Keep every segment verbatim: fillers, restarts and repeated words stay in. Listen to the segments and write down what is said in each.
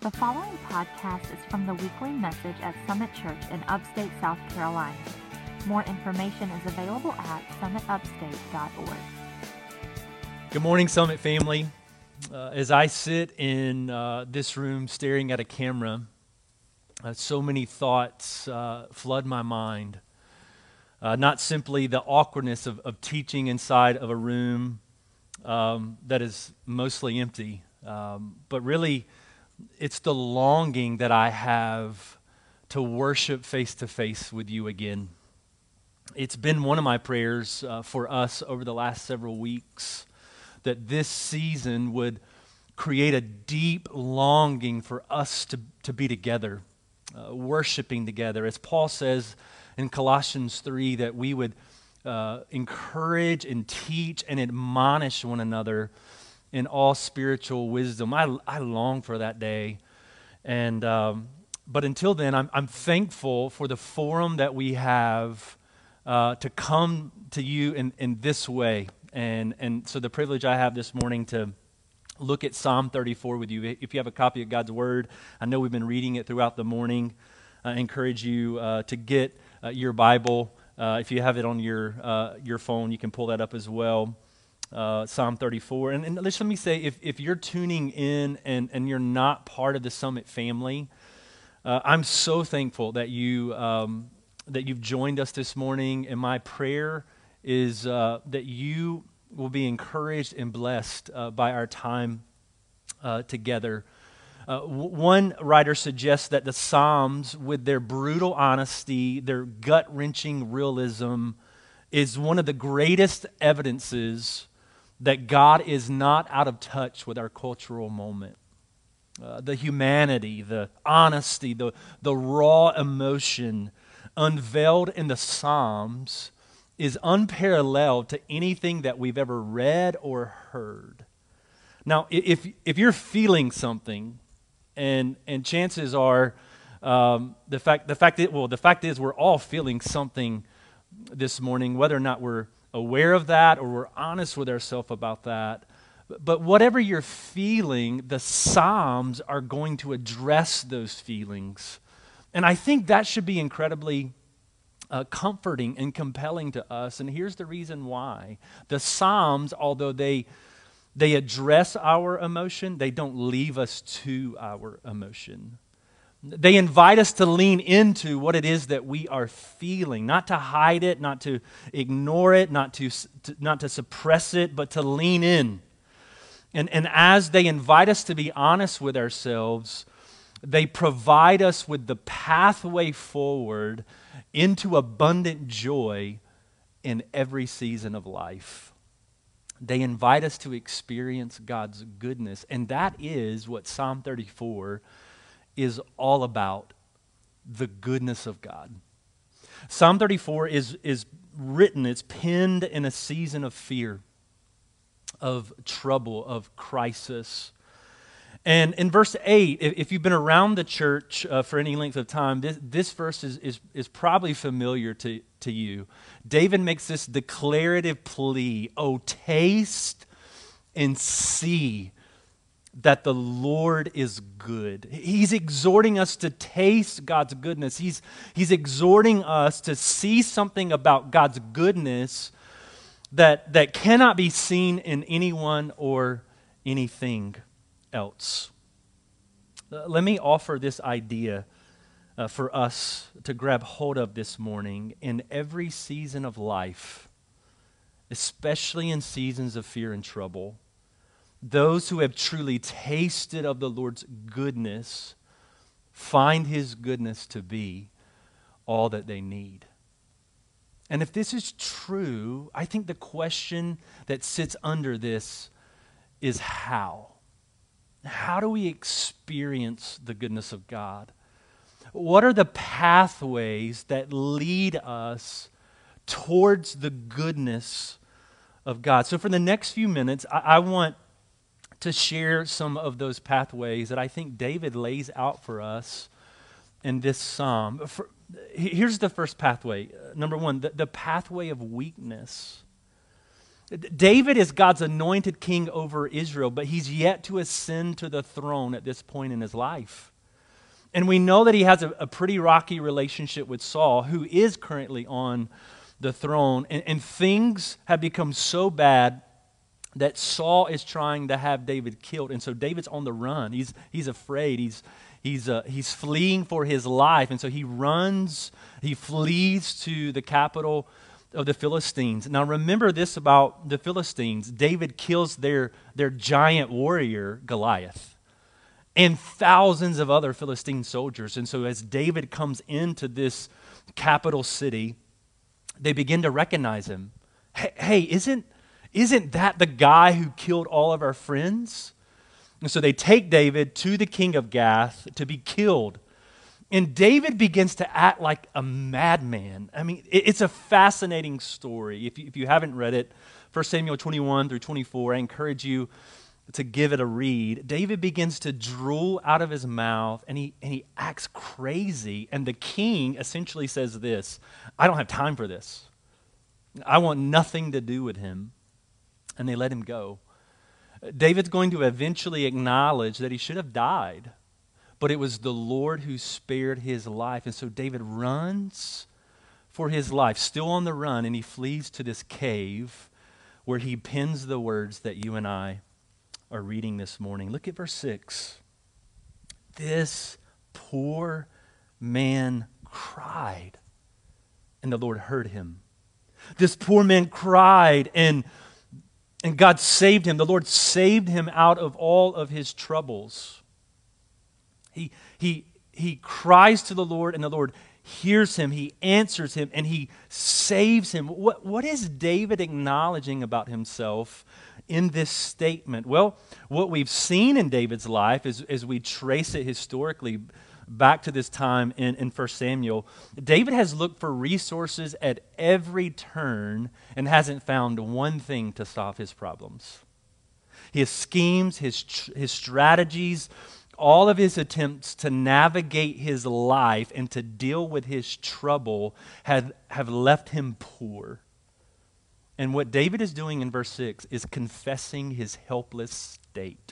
The following podcast is from the weekly message at Summit Church in upstate South Carolina. More information is available at summit upstate dot org. Good morning, Summit family. Uh, as I sit in uh, this room staring at a camera, uh, so many thoughts uh, flood my mind. Uh, not simply the awkwardness of, of teaching inside of a room um, that is mostly empty, um, but really it's the longing that I have to worship face-to-face with you again. It's been one of my prayers uh, for us over the last several weeks that this season would create a deep longing for us to, to be together, uh, worshiping together. As Paul says in Colossians three, that we would uh, encourage and teach and admonish one another in all spiritual wisdom. I, I long for that day. And um, but until then, I'm, I'm thankful for the forum that we have uh, to come to you in, in this way. And, and so the privilege I have this morning to look at Psalm thirty-four with you. If you have a copy of God's Word, I know we've been reading it throughout the morning. I encourage you uh, to get uh, your Bible. Uh, if you have it on your uh, your phone, you can pull that up as well. Uh, Psalm thirty-four. And, and let me say, if, if you're tuning in and, and you're not part of the Summit family, uh, I'm so thankful that, you, um, that you've joined us this morning. And my prayer is uh, that you will be encouraged and blessed uh, by our time uh, together. Uh, w- one writer suggests that the Psalms, with their brutal honesty, their gut-wrenching realism, is one of the greatest evidences that God is not out of touch with our cultural moment. Uh, the humanity, the honesty, the, the raw emotion unveiled in the Psalms is unparalleled to anything that we've ever read or heard. Now, if if you're feeling something, and and chances are, um, the fact the fact that well the fact is we're all feeling something this morning, whether or not we're aware of that or we're honest with ourselves about that. But whatever you're feeling, the Psalms are going to address those feelings. And I think that should be incredibly uh, comforting and compelling to us. And here's the reason why. The Psalms, although they they address our emotion, they don't leave us to our emotion. They invite us to lean into what it is that we are feeling, not to hide it, not to ignore it, not to, to not to suppress it, but to lean in. And, and as they invite us to be honest with ourselves, they provide us with the pathway forward into abundant joy in every season of life. They invite us to experience God's goodness, and that is what Psalm thirty-four is all about, the goodness of God. Psalm thirty-four is, is written, it's penned in a season of fear, of trouble, of crisis. And in verse eight, if, if you've been around the church uh, for any length of time, this, this verse is, is, is probably familiar to, to you. David makes this declarative plea, "Oh, taste and see that the Lord is good." He's exhorting us to taste God's goodness. He's, he's exhorting us to see something about God's goodness that, that cannot be seen in anyone or anything else. Uh, let me offer this idea uh, for us to grab hold of this morning. In every season of life, especially in seasons of fear and trouble, those who have truly tasted of the Lord's goodness find His goodness to be all that they need. And if this is true, I think the question that sits under this is how? How do we experience the goodness of God? What are the pathways that lead us towards the goodness of God? So for the next few minutes, I, I want to share some of those pathways that I think David lays out for us in this psalm. For, here's the first pathway. Uh, number one, the, the pathway of weakness. David is God's anointed king over Israel, but he's yet to ascend to the throne at this point in his life. And we know that he has a, a pretty rocky relationship with Saul, who is currently on the throne. And, and things have become so bad that Saul is trying to have David killed. And so David's on the run. He's, he's afraid. He's, he's, uh, he's fleeing for his life. And so he runs, he flees to the capital of the Philistines. Now remember this about the Philistines. David kills their, their giant warrior, Goliath, and thousands of other Philistine soldiers. And so as David comes into this capital city, they begin to recognize him. Hey, hey isn't, isn't that the guy who killed all of our friends? And so they take David to the king of Gath to be killed. And David begins to act like a madman. I mean, it's a fascinating story. If you, if you haven't read it, First Samuel twenty-one through twenty-four, I encourage you to give it a read. David begins to drool out of his mouth, and he, and he acts crazy. And the king essentially says this, I don't have time for this. I want nothing to do with him. And they let him go. David's going to eventually acknowledge that he should have died, but it was the Lord who spared his life. And so David runs for his life, still on the run, and he flees to this cave where he pens the words that you and I are reading this morning. Look at verse six. This poor man cried, and the Lord heard him. This poor man cried, and, and God saved him. The Lord saved him out of all of his troubles. He, he, he cries to the Lord, and the Lord hears him. He answers him, and he saves him. What, what is David acknowledging about himself in this statement? Well, what we've seen in David's life is, as we trace it historically back to this time in, in First Samuel, David has looked for resources at every turn and hasn't found one thing to solve his problems. His schemes, his, his strategies, all of his attempts to navigate his life and to deal with his trouble have, have left him poor. And what David is doing in verse six is confessing his helpless state.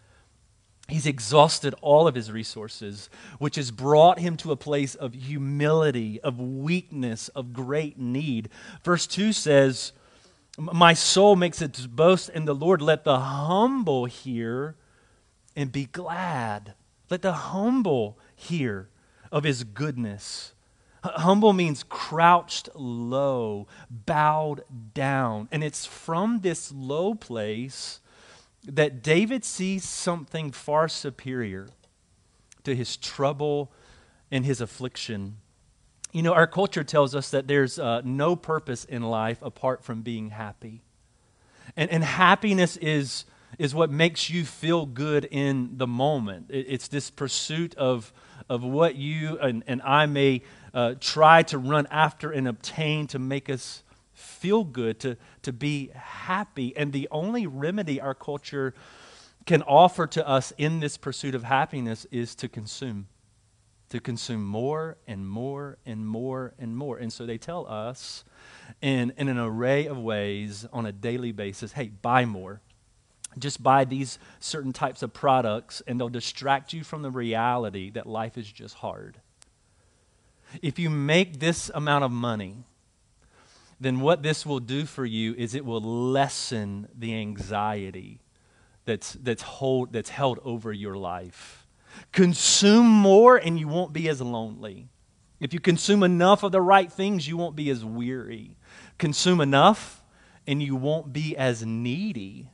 He's exhausted all of his resources, which has brought him to a place of humility, of weakness, of great need. Verse two says, my soul makes its boast in the Lord. Let the humble hear and be glad. Let the humble hear of his goodness. Humble means crouched low, bowed down. And it's from this low place that David sees something far superior to his trouble and his affliction. You know, our culture tells us that there's uh, no purpose in life apart from being happy. And, and happiness is, is what makes you feel good in the moment. It, it's this pursuit of, of what you and, and I may uh, try to run after and obtain to make us feel good, to, to be happy. And the only remedy our culture can offer to us in this pursuit of happiness is to consume. To consume more and more and more and more. And so they tell us in, in an array of ways on a daily basis, hey, buy more. Just buy these certain types of products and they'll distract you from the reality that life is just hard. If you make this amount of money, then what this will do for you is it will lessen the anxiety that's, that's, hold, that's held over your life. Consume more and you won't be as lonely. If you consume enough of the right things, you won't be as weary. Consume enough and you won't be as needy.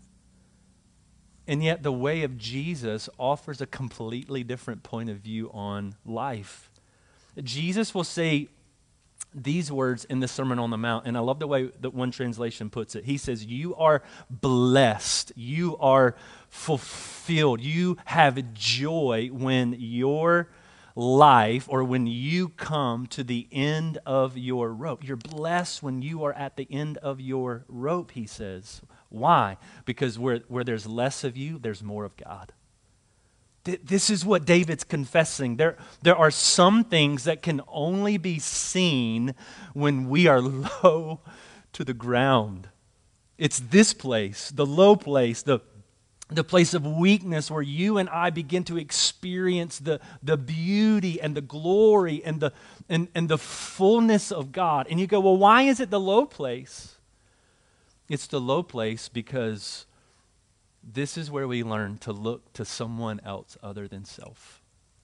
And yet the way of Jesus offers a completely different point of view on life. Jesus will say these words in the Sermon on the Mount, and I love the way that one translation puts it. He says, you are blessed, you are fulfilled, you have joy when your life or when you come to the end of your rope. You're blessed when you are at the end of your rope, he says. Why? Because where, where there's less of you, there's more of God. This is what David's confessing. There, there are some things that can only be seen when we are low to the ground. It's this place, the low place, the, the place of weakness where you and I begin to experience the, the beauty and the glory and the, and, and the fullness of God. And you go, well, why is it the low place? It's the low place because this is where we learn to look to someone else other than self.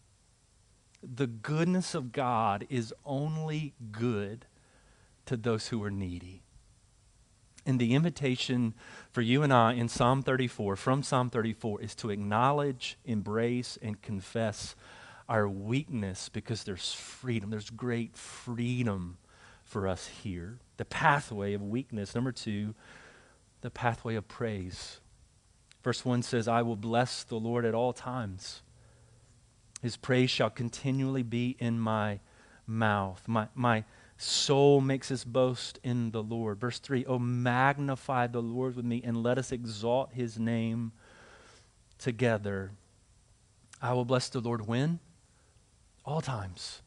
The goodness of God is only good to those who are needy. And the invitation for you and I in Psalm thirty-four, from Psalm thirty-four, is to acknowledge, embrace, and confess our weakness because there's freedom. There's great freedom for us here. The pathway of weakness. Number two, the pathway of praise. Verse one says, I will bless the Lord at all times. His praise shall continually be in my mouth. My, my soul makes its boast in the Lord. Verse three, oh, magnify the Lord with me and let us exalt his name together. I will bless the Lord when? All times.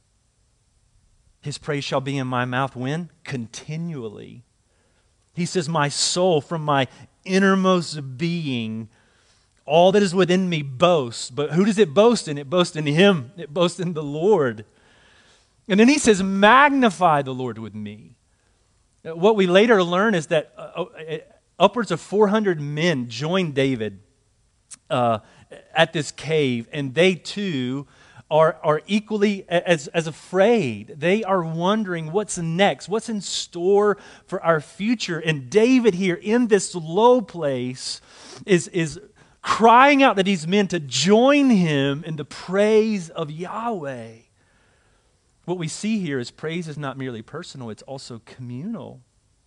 His praise shall be in my mouth when? Continually. He says, my soul from my innermost being, all that is within me boasts. But who does it boast in? It boasts in him. It boasts in the Lord. And then he says, magnify the Lord with me. What we later learn is that uh, upwards of four hundred men joined David uh, at this cave, and they too are, are equally as, as afraid. They are wondering what's next, what's in store for our future. And David here in this low place is, is crying out to these men to join him in the praise of Yahweh. What we see here is praise is not merely personal, it's also communal.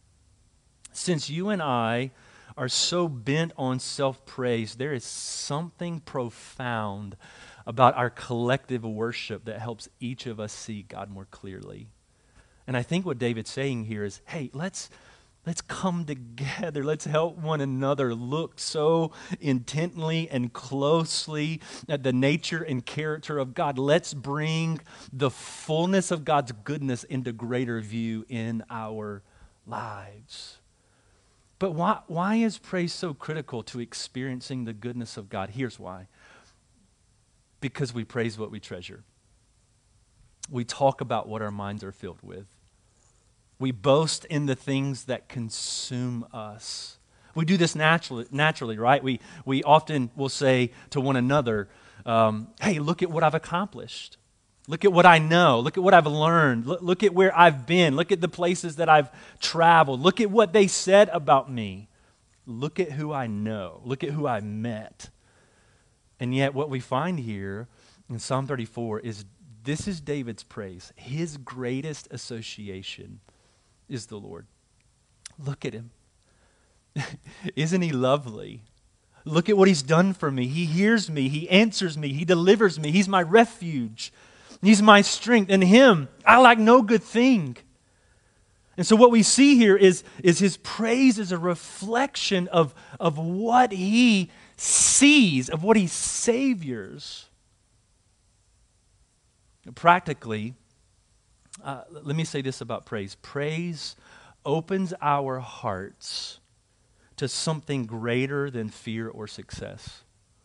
Since you and I are so bent on self-praise, there is something profound about our collective worship that helps each of us see God more clearly. And I think what David's saying here is, hey, let's Let's come together. Let's help one another look so intently and closely at the nature and character of God. Let's bring the fullness of God's goodness into greater view in our lives. But why, why is praise so critical to experiencing the goodness of God? Here's why. Because we praise what we treasure. We talk about what our minds are filled with. We boast in the things that consume us. We do this naturally, naturally, right? We, we often will say to one another, um, hey, look at what I've accomplished. Look at what I know. Look at what I've learned. Look, look at where I've been. Look at the places that I've traveled. Look at what they said about me. Look at who I know. Look at who I met. And yet what we find here in Psalm thirty-four is this is David's praise. His greatest association is the Lord. Look at him. Isn't he lovely? Look at what he's done for me. He hears me. He answers me. He delivers me. He's my refuge. He's my strength. In him, I lack no good thing. And so what we see here is, is his praise is a reflection of, of what he sees, of what he saviors. Practically, uh, let me say this about praise. Praise opens our hearts to something greater than fear or success.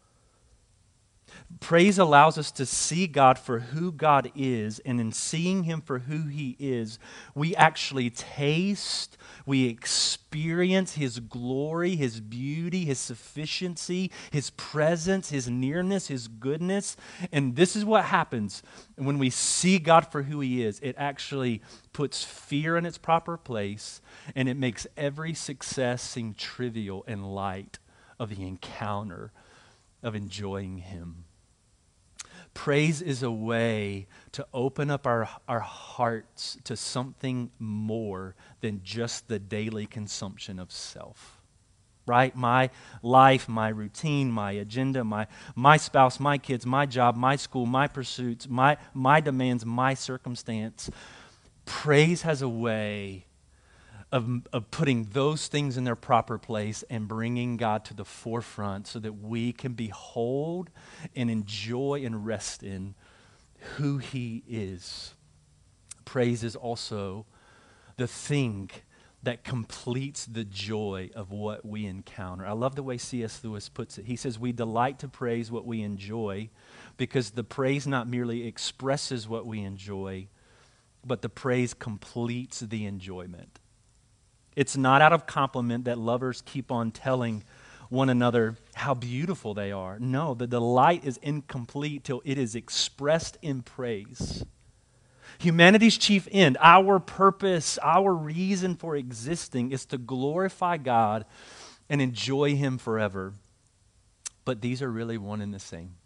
Praise allows us to see God for who God is, and in seeing him for who he is, we actually taste, we experience his glory, his beauty, his sufficiency, his presence, his nearness, his goodness. And this is what happens when we see God for who he is. It actually puts fear in its proper place, and it makes every success seem trivial in light of the encounter of enjoying him. Praise is a way to open up our, our hearts to something more than just the daily consumption of self. Right? My life, my routine, my agenda, my, my spouse, my kids, my job, my school, my pursuits, my, my demands, my circumstance. Praise has a way Of, of putting those things in their proper place and bringing God to the forefront so that we can behold and enjoy and rest in who he is. Praise is also the thing that completes the joy of what we encounter. I love the way C S Lewis puts it. He says, we delight to praise what we enjoy because the praise not merely expresses what we enjoy, but the praise completes the enjoyment. It's not out of compliment that lovers keep on telling one another how beautiful they are. No, the delight is incomplete till it is expressed in praise. Humanity's chief end, our purpose, our reason for existing is to glorify God and enjoy Him forever. But these are really one and the same.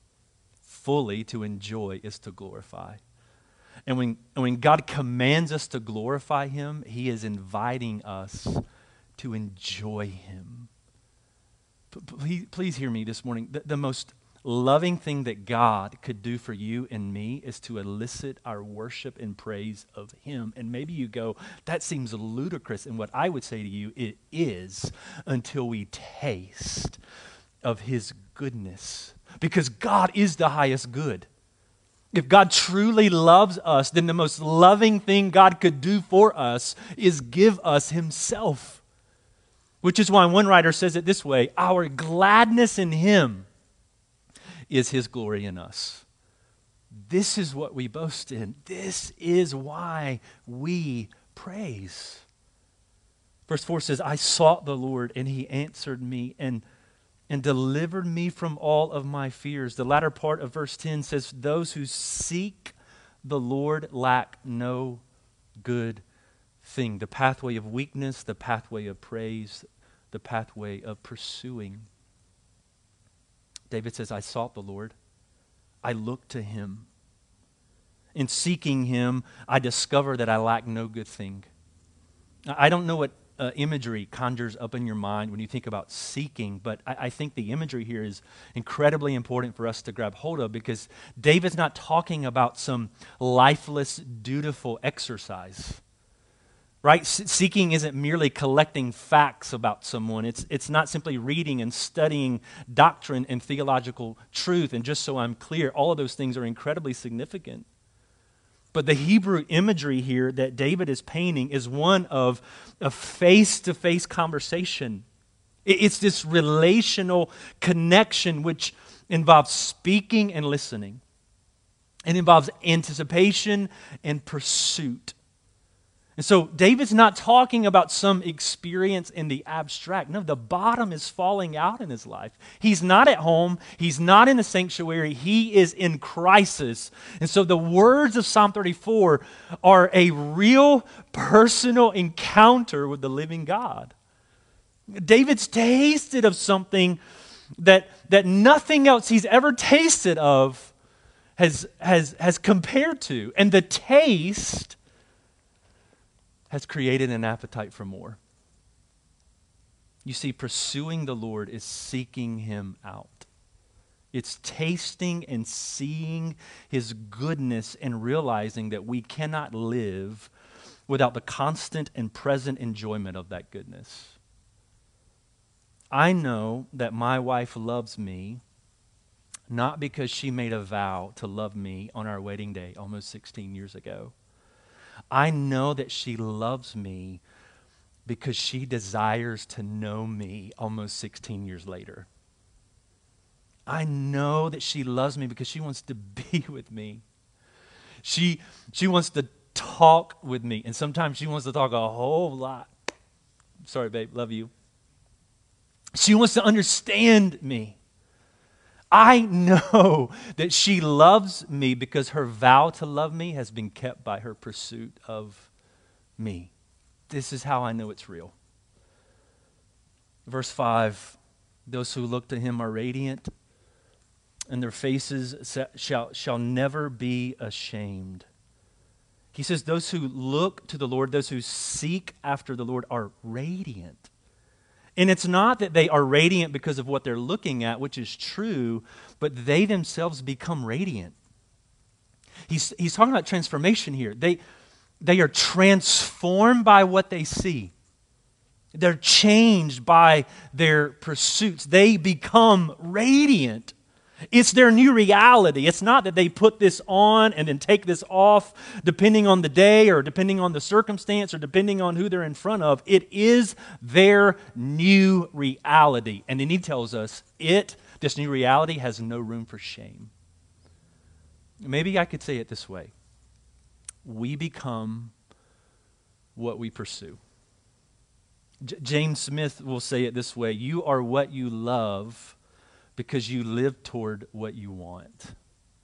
Fully to enjoy is to glorify. And when, and when God commands us to glorify Him, He is inviting us to enjoy Him. Please, please hear me this morning. The, the most loving thing that God could do for you and me is to elicit our worship and praise of Him. And maybe you go, that seems ludicrous. And what I would say to you, it is until we taste of His goodness. Because God is the highest good. If God truly loves us, then the most loving thing God could do for us is give us Himself. Which is why one writer says it this way, our gladness in Him is His glory in us. This is what we boast in. This is why we praise. Verse four says, I sought the Lord and He answered me and, and delivered me from all of my fears. The latter part of verse ten says, those who seek the Lord lack no good thing. The pathway of weakness, the pathway of praise, the pathway of pursuing. David says, I sought the Lord. I looked to Him. In seeking Him, I discover that I lack no good thing. I don't know what uh, imagery conjures up in your mind when you think about seeking, but I, I think the imagery here is incredibly important for us to grab hold of because David's not talking about some lifeless, dutiful exercise. Right? Seeking isn't merely collecting facts about someone. It's, it's not simply reading and studying doctrine and theological truth. And just so I'm clear, all of those things are incredibly significant. But the Hebrew imagery here that David is painting is one of a face-to-face conversation. It's this relational connection which involves speaking and listening. It involves anticipation and pursuit. And so David's not talking about some experience in the abstract. No, the bottom is falling out in his life. He's not at home. He's not in the sanctuary. He is in crisis. And so the words of Psalm thirty-four are a real personal encounter with the living God. David's tasted of something that, that nothing else he's ever tasted of has, has, has compared to. And the taste has created an appetite for more. You see, pursuing the Lord is seeking Him out. It's tasting and seeing His goodness and realizing that we cannot live without the constant and present enjoyment of that goodness. I know that my wife loves me not because she made a vow to love me on our wedding day almost sixteen years ago. I know that she loves me because she desires to know me almost sixteen years later. I know that she loves me because she wants to be with me. She, she wants to talk with me, and sometimes she wants to talk a whole lot. Sorry, babe, love you. She wants to understand me. I know that she loves me because her vow to love me has been kept by her pursuit of me. This is how I know it's real. Verse five, those who look to Him are radiant, and their faces shall, shall never be ashamed. He says those who look to the Lord, those who seek after the Lord are radiant. And it's not that they are radiant because of what they're looking at, which is true, but they themselves become radiant. He's, he's talking about transformation here. They, they are transformed by what they see. They're changed by their pursuits. They become radiant. It's their new reality. It's not that they put this on and then take this off depending on the day or depending on the circumstance or depending on who they're in front of. It is their new reality. And then he tells us it, this new reality, has no room for shame. Maybe I could say it this way. We become what we pursue. J- James Smith will say it this way: you are what you love because you live toward what you want.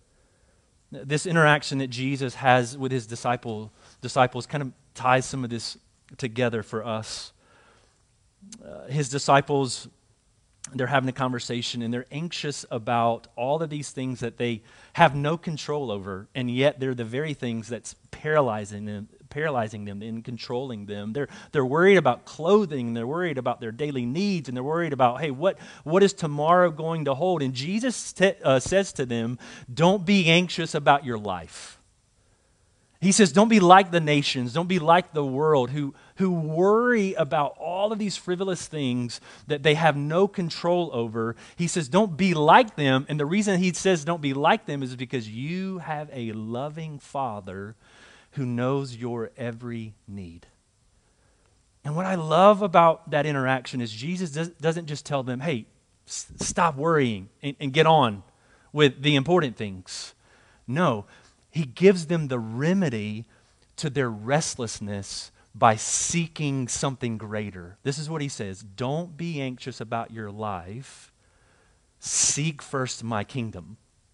This interaction that Jesus has with his disciple, disciples kind of ties some of this together for us. Uh, his disciples, they're having a conversation and they're anxious about all of these things that they have no control over, and yet they're the very things that's paralyzing them, paralyzing them and controlling them. They're they're worried about clothing, they're worried about their daily needs, and they're worried about, hey, what, what is tomorrow going to hold? And Jesus te- uh, says to them, don't be anxious about your life. He says, don't be like the nations, don't be like the world who, who worry about all of these frivolous things that they have no control over. He says, don't be like them. And the reason he says don't be like them is because you have a loving Father who knows your every need. And what I love about that interaction is Jesus does, doesn't just tell them, hey, s- stop worrying and, and get on with the important things. No, he gives them the remedy to their restlessness by seeking something greater. This is what he says: don't be anxious about your life. Seek first my kingdom.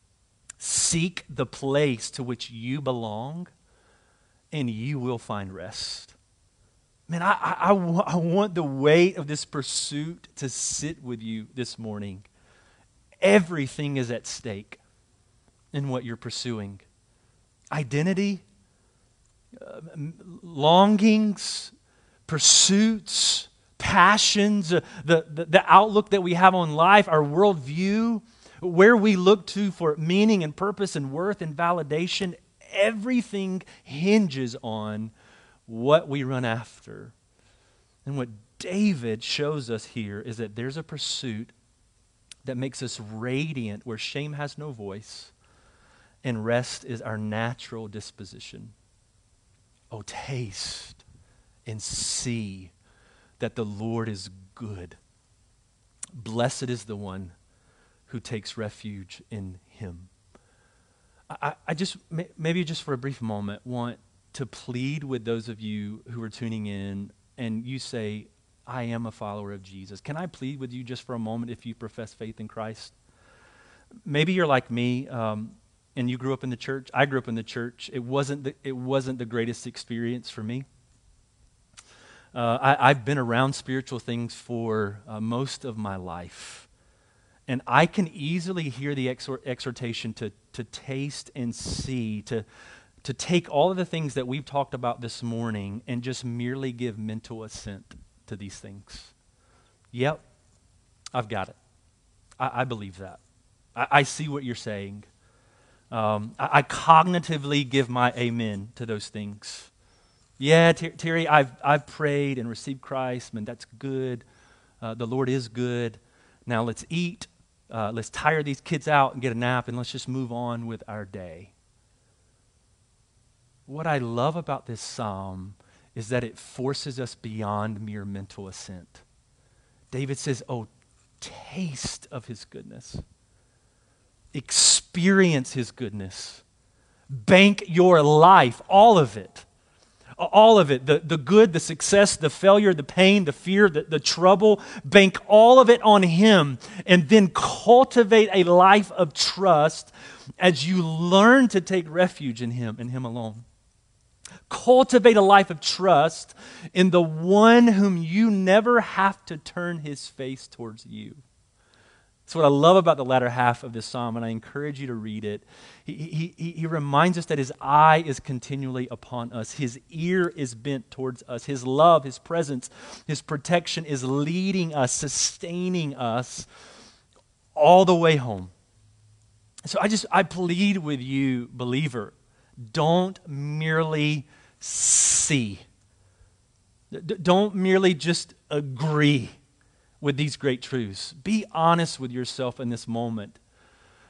Seek the place to which you belong, and you will find rest. Man, I, I, I, w- I want the weight of this pursuit to sit with you this morning. Everything is at stake in what you're pursuing. Identity, uh, longings, pursuits, passions, uh, the, the, the outlook that we have on life, our worldview, where we look to for meaning and purpose and worth and validation. Everything hinges on what we run after. And what David shows us here is that there's a pursuit that makes us radiant where shame has no voice, and rest is our natural disposition. Oh, taste and see that the Lord is good. Blessed is the one who takes refuge in him. I, I just, maybe just for a brief moment, want to plead with those of you who are tuning in and you say, I am a follower of Jesus. Can I plead with you just for a moment if you profess faith in Christ? Maybe you're like me, um, and you grew up in the church. I grew up in the church. It wasn't the, it wasn't the greatest experience for me. Uh, I, I've been around spiritual things for uh, most of my life. And I can easily hear the exhort, exhortation to, to taste and see, to, to take all of the things that we've talked about this morning and just merely give mental assent to these things. Yep, I've got it. I, I believe that. I, I see what you're saying. Um, I, I cognitively give my amen to those things. Yeah, Ter- Terry, I've I've prayed and received Christ. Man, that's good. Uh, the Lord is good. Now let's eat. Uh, let's tire these kids out and get a nap, and let's just move on with our day. What I love about this psalm is that it forces us beyond mere mental assent. David says, oh, taste of his goodness. Experience his goodness. Bank your life, all of it. All of it, the, the good, the success, the failure, the pain, the fear, the, the trouble, bank all of it on him, and then cultivate a life of trust as you learn to take refuge in him and him alone. Cultivate a life of trust in the one whom you never have to turn his face towards you. That's what I love about the latter half of this psalm, and I encourage you to read it. He, he, he, he reminds us that his eye is continually upon us. His ear is bent towards us. His love, his presence, his protection is leading us, sustaining us all the way home. So I just, I plead with you, believer, don't merely see. D- don't merely just agree with these great truths. Be honest with yourself in this moment.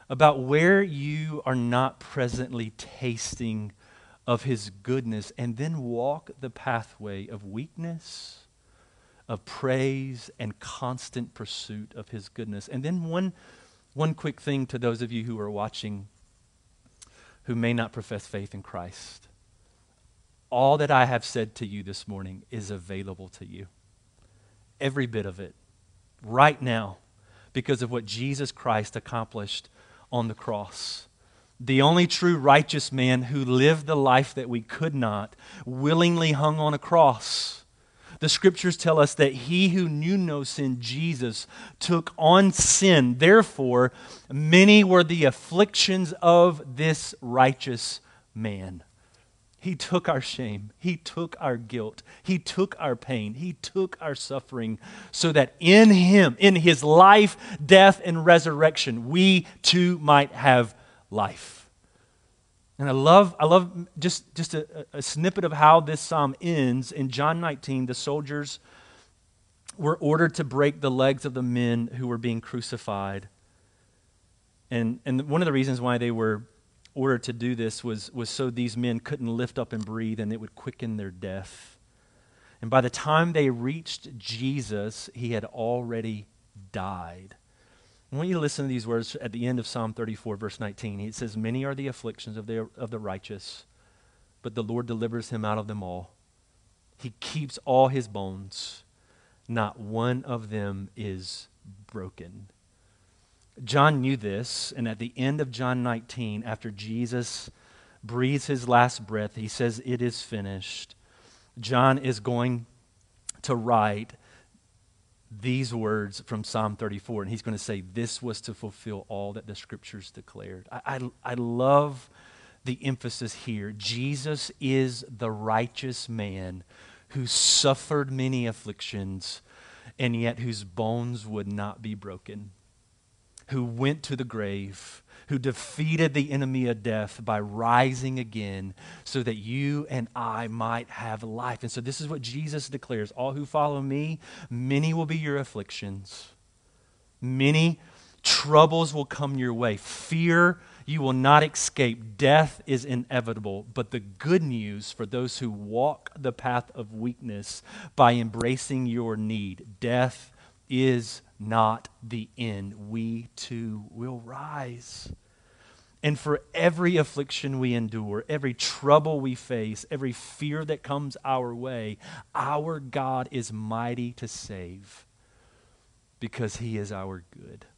about where you are not presently tasting of his goodness, and then walk the pathway of weakness, of praise, and constant pursuit of his goodness. And then one, one quick thing to those of you who are watching who may not profess faith in Christ. All that I have said to you this morning is available to you. Every bit of it, right now, because of what Jesus Christ accomplished on the cross. The only true righteous man who lived the life that we could not, willingly hung on a cross. The scriptures tell us that he who knew no sin, Jesus, took on sin. Therefore, many were the afflictions of this righteous man. He took our shame. He took our guilt. He took our pain. He took our suffering so that in him, in his life, death, and resurrection, we too might have life. And I love, I love just, just a, a snippet of how this psalm ends. In John nineteen, the soldiers were ordered to break the legs of the men who were being crucified. And, and one of the reasons why they were ordered to do this was, was so these men couldn't lift up and breathe, and it would quicken their death. And by the time they reached Jesus, he had already died. I want you to listen to these words at the end of Psalm thirty-four, verse nineteen. It says, "Many are the afflictions of the, of the righteous, but the Lord delivers him out of them all. He keeps all his bones. Not one of them is broken." John knew this, and at the end of John nineteen, after Jesus breathes his last breath, he says, "It is finished." John is going to write these words from Psalm thirty-four, and he's going to say, this was to fulfill all that the scriptures declared. I, I, I love the emphasis here. Jesus is the righteous man who suffered many afflictions, and yet whose bones would not be broken, who went to the grave, who defeated the enemy of death by rising again so that you and I might have life. And so this is what Jesus declares. All who follow me, many will be your afflictions. Many troubles will come your way. Fear you will not escape. Death is inevitable. But the good news for those who walk the path of weakness by embracing your need, death is not the end. We too will rise. And for every affliction we endure, every trouble we face, every fear that comes our way, our God is mighty to save because he is our good.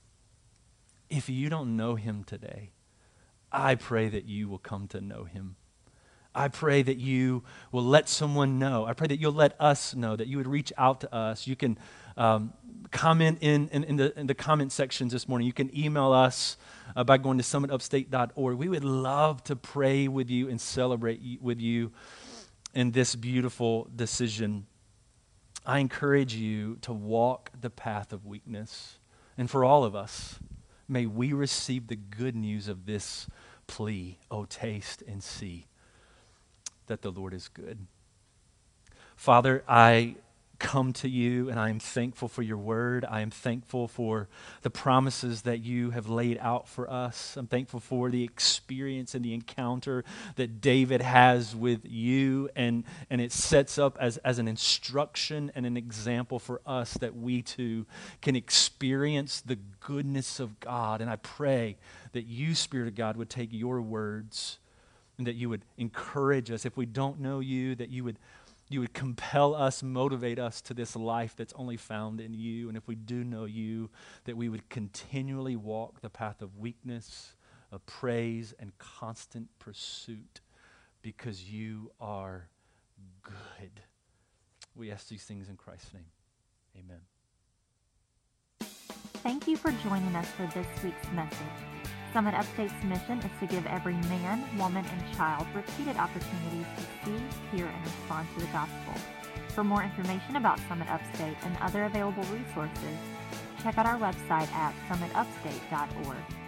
If you don't know him today, I pray that you will come to know him. I pray that you will let someone know. I pray that you'll let us know, that you would reach out to us. You can um, comment in, in, in, the, in the comment sections this morning. You can email us uh, by going to summit upstate dot org. We would love to pray with you and celebrate y- with you in this beautiful decision. I encourage you to walk the path of weakness. And for all of us, may we receive the good news of this plea. Oh, taste and see that the Lord is good. Father, I come to you and I am thankful for your word. I am thankful for the promises that you have laid out for us. I'm thankful for the experience and the encounter that David has with you, and, and it sets up as, as an instruction and an example for us that we too can experience the goodness of God. And I pray that you, Spirit of God, would take your words and that you would encourage us. If we don't know you, that you would you would compel us, motivate us to this life that's only found in you. And if we do know you, that we would continually walk the path of weakness, of praise, and constant pursuit because you are good. We ask these things in Christ's name. Amen. Thank you for joining us for this week's message. Summit Upstate's mission is to give every man, woman, and child repeated opportunities to see, hear, and respond to the gospel. For more information about Summit Upstate and other available resources, check out our website at summit upstate dot org.